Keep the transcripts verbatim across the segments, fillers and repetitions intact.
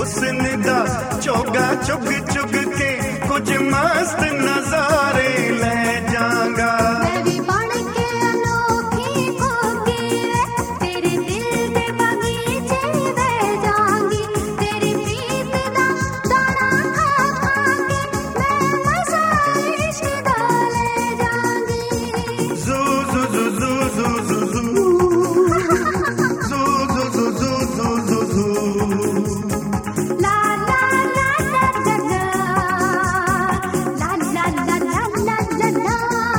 हुस्न दा चोगा चुग चुग के कुछ मस्त नजारे ले जाऊंगा। मैं भी बन के अनोखी होगी तेरे दिल दे बगीचे में जाऊंगी। तेरी प्रीत दा दाना खा खा के मैं मजा इश्क दा ले जाऊंगी। जू जू जू जू जू जू जू जू जू जू जू जू ला ला ला ला ला ला ला ला ला ला ला ला।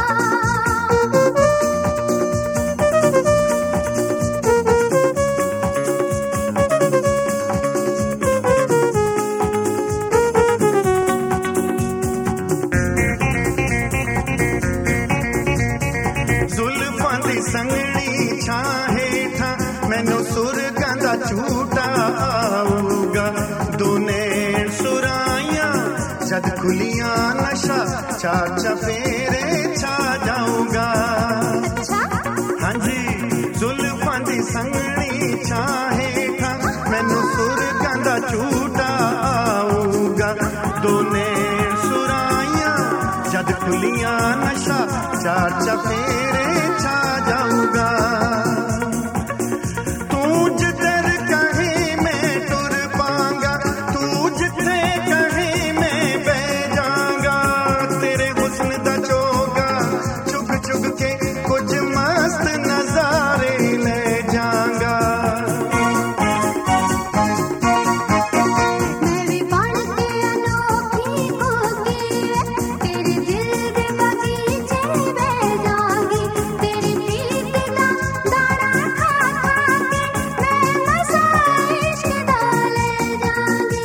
जुल्फां दी संगनी छां हेठां मैनू सुरगां दा झूटा आऊगा। दोने सुराइयां जद खुलियां नशा चार चफेरे छा जाऊंगा। हाँ जी जुल्फां दी संगनी छां हेठां मैनू सुरगां दा झूटा आऊगा। दोने सुराइयां जद खुलियां नशा चार चफेरे छा जाऊंगा। तू जिधर कहे मैं टुर पाऊंगा, तू जिथे कहे मैं बह जाऊंगा। तेरे हुस्न दा चोगा चुग चुग के कुछ मस्त नजारे ले जाऊंगा। मैं भी बन के अनोखी होगी तेरे दिल दे बगीचे में जाऊंगी। तेरी प्रीत दा दाना खा खा के मैं मजा इश्क दा ले जाऊंगी।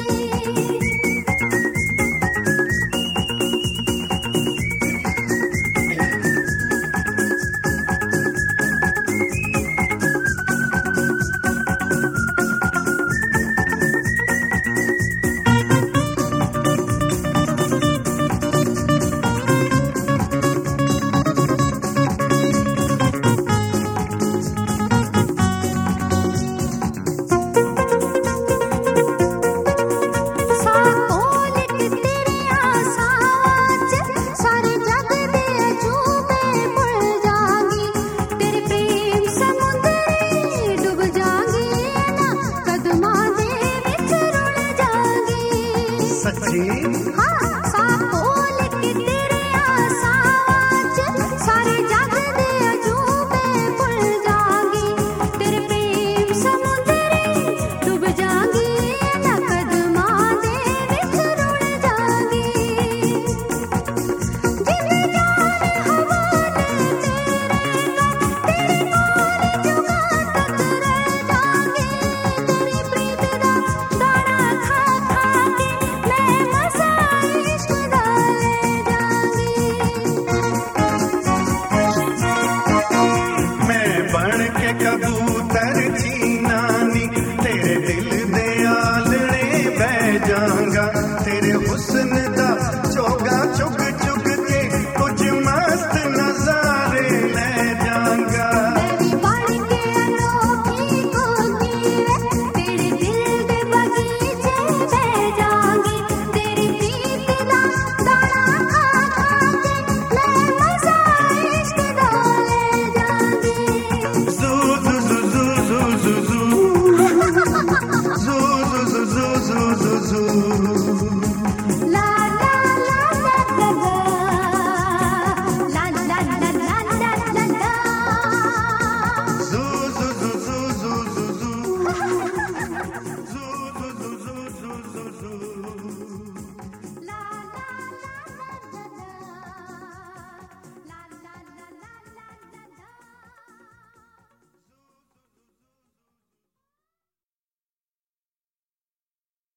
साकोलिक तेरे आसां च सारे जग दे अजूबे भुल जाऊंगी। तेरे प्रेम समुंदर डूब जाऊंगी ना कदमां दे विच रुल जाऊंगी। सच्ची हाँ साकोलिक तेरे आसां च सारे जग दे अजूबे भुल जाऊंगी। तेरे प्रेम समुंदर डूब जाऊंगी ना कदमां दे विच रुल जाऊंगी। जिंदे जान हवाले तेरे का तेरे कोल जुगा तक रह जाऊंगी। तेरी प्रीत दा दाना खा खा के मैं मजा इश्क दा ले जाऊंगी। मैं बन के कबूतर चीना नी तेरे दिल दे आलड़े बह जाऊंगा। तेरे हुस्न दा चोगा चुग चुग के कुछ मस्त नजारे ले जाऊंगा। मैं भी बन के अनोखी होगी तेरे दिल दे बगीचे में जाऊंगी। तेरी प्रीत दा दाना खा खा के मैं मजा इश्क दा ले जाऊंगी। जू जू जू जू जू जू जू जू जू जू जू जू जू